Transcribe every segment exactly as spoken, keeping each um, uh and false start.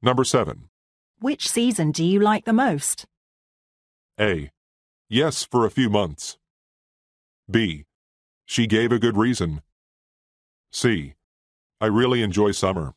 Number seven. Which season do you like the most? A. Yes, for a few months. B. She gave a good reason. C. I really enjoy summer.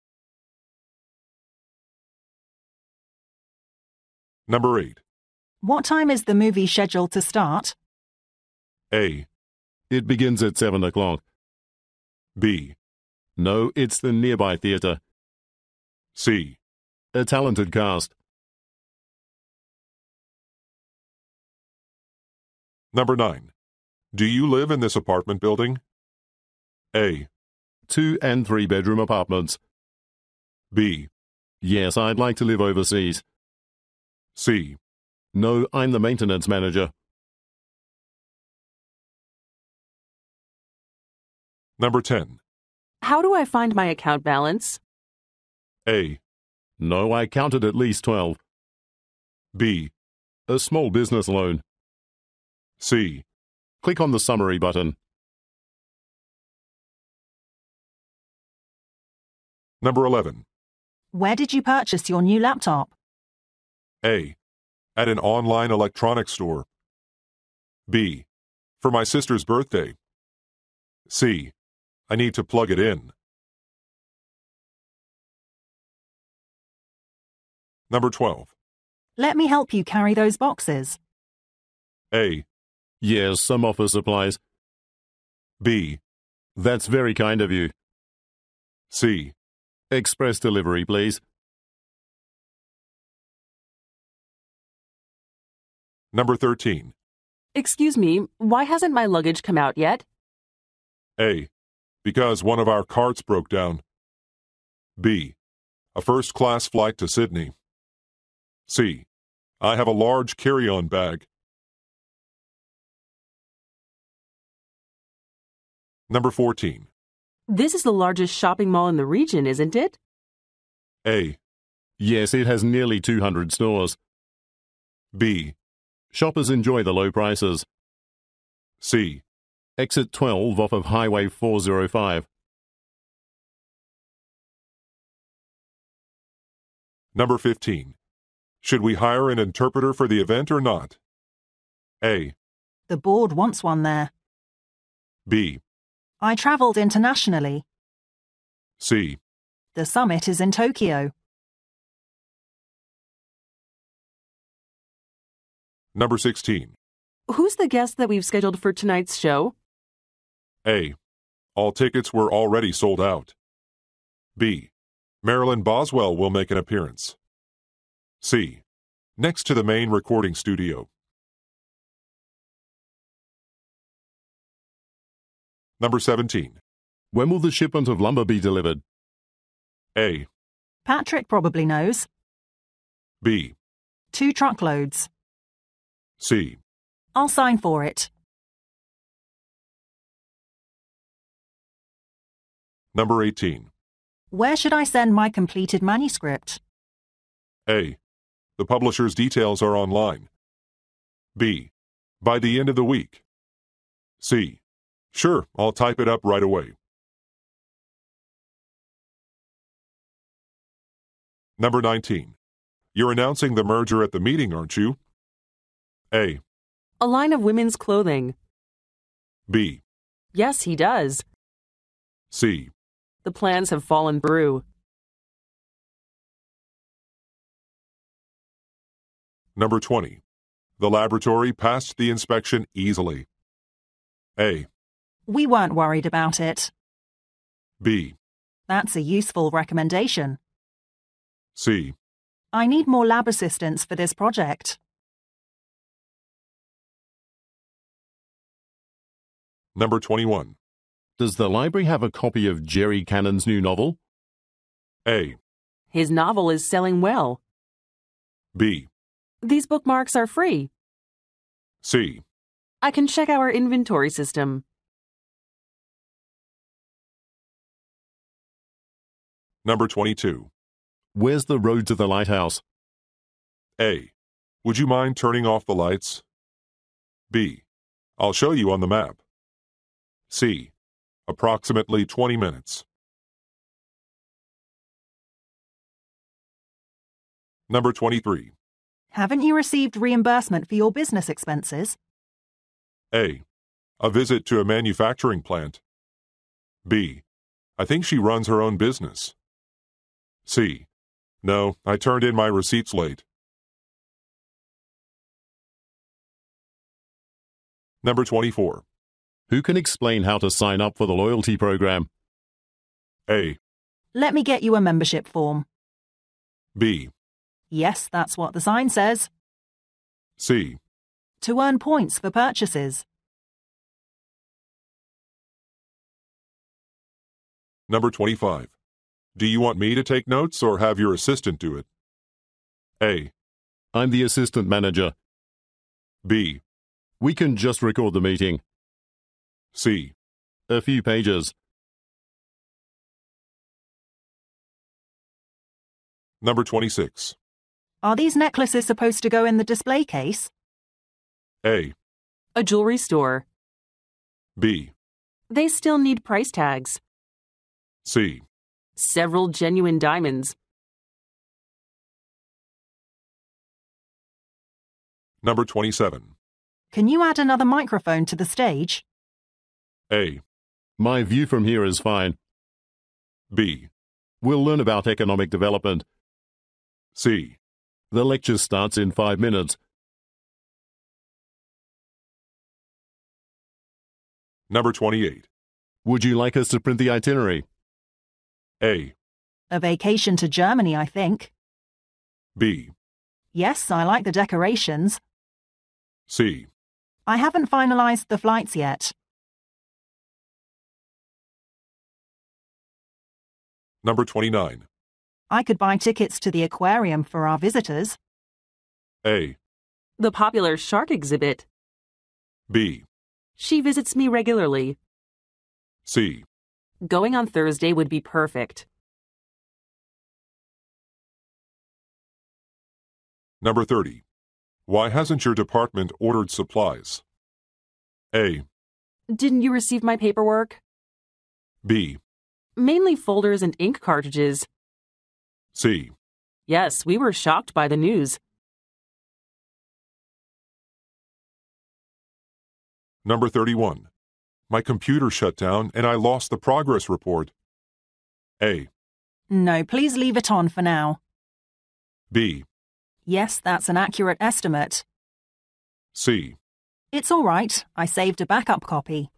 Number eight. What time is the movie scheduled to start? A. It begins at seven o'clock. B. No, it's the nearby theatre. C. A talented cast. Number nine. Do you live in this apartment building? A. Two and three bedroom apartments. B. Yes, I'd like to live overseas. C. No, I'm the maintenance manager. Number ten. How do I find my account balance? A. No, I counted at least twelve. B. A small business loan. C. Click on the summary button. Number eleven. Where did you purchase your new laptop? A. At an online electronics store. B. For my sister's birthday. C. I need to plug it in. Number twelve. Let me help you carry those boxes. A. Yes, some office supplies. B. That's very kind of you. C. Express delivery, please. Number thirteen. Excuse me, why hasn't my luggage come out yet? A. Because one of our carts broke down. B. A first-class flight to Sydney. C. I have a large carry-on bag. Number fourteen. This is the largest shopping mall in the region, isn't it? A. Yes, it has nearly two hundred stores. B. Shoppers enjoy the low prices. C. Exit twelve off of Highway four oh five. Number fifteen. Should we hire an interpreter for the event or not? A. The board wants one there. B. I travelled internationally. C. The summit is in Tokyo. Number sixteen. Who's the guest that we've scheduled for tonight's show? A. All tickets were already sold out. B. Marilyn Boswell will make an appearance. C. Next to the main recording studio. Number seventeen. When will the shipment of lumber be delivered? A. Patrick probably knows. B. Two truckloads. C. I'll sign for it. Number eighteen. Where should I send my completed manuscript? A. The publisher's details are online. B. By the end of the week. C. Sure, I'll type it up right away. Number nineteen. You're announcing the merger at the meeting, aren't you? A. A line of women's clothing. B. Yes, he does. C. The plans have fallen through. Number twenty. The laboratory passed the inspection easily. A. We weren't worried about it. B. That's a useful recommendation. C. I need more lab assistants for this project. Number twenty-one. Does the library have a copy of Jerry Cannon's new novel? A. His novel is selling well. B. These bookmarks are free. C. I can check our inventory system. Number twenty-two. Where's the road to the lighthouse? A. Would you mind turning off the lights? B. I'll show you on the map. C. Approximately twenty minutes. Number twenty-three. Haven't you received reimbursement for your business expenses? A. A visit to a manufacturing plant. B. I think she runs her own business. C. No, I turned in my receipts late. Number twenty-four. Who can explain how to sign up for the loyalty program? A. Let me get you a membership form. B. Yes, that's what the sign says. C. To earn points for purchases. Number twenty-five. Do you want me to take notes or have your assistant do it? A. I'm the assistant manager. B. We can just record the meeting. C. A few pages. Number twenty-six. Are these necklaces supposed to go in the display case? A. A jewelry store. B. They still need price tags. C. Several genuine diamonds. Number twenty-seven. Can you add another microphone to the stage? A. My view from here is fine. B. We'll learn about economic development. C. The lecture starts in five minutes. Number twenty-eight. Would you like us to print the itinerary? A. A vacation to Germany, I think. B. Yes, I like the decorations. C. I haven't finalized the flights yet. Number twenty-nine. I could buy tickets to the aquarium for our visitors. A. The popular shark exhibit. B. She visits me regularly. C. Going on Thursday would be perfect. Number thirty. Why hasn't your department ordered supplies? A. Didn't you receive my paperwork? B. Mainly folders and ink cartridges. C. Yes, we were shocked by the news. Number thirty-one. My computer shut down and I lost the progress report. A. No, please leave it on for now. B. Yes, that's an accurate estimate. C. It's all right. I saved a backup copy.